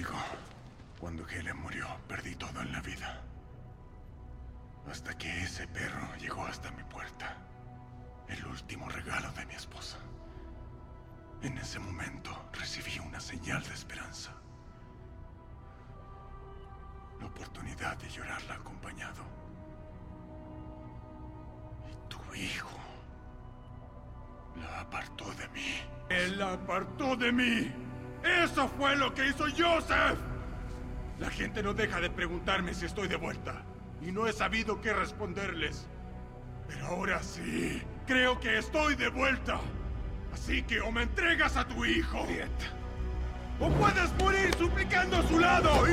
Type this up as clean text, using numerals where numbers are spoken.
Hijo, cuando Helen murió, perdí todo en la vida. Hasta que ese perro llegó hasta mi puerta. El último regalo de mi esposa. En ese momento recibí una señal de esperanza. La oportunidad de llorarla acompañado. Y tu hijo la apartó de mí. ¡Él la apartó de mí! ¡Eso fue lo que hizo Joseph! La gente no deja de preguntarme si estoy de vuelta. Y no he sabido qué responderles. Pero ahora sí, creo que estoy de vuelta. Así que o me entregas a tu hijo, o puedes morir suplicando a su lado.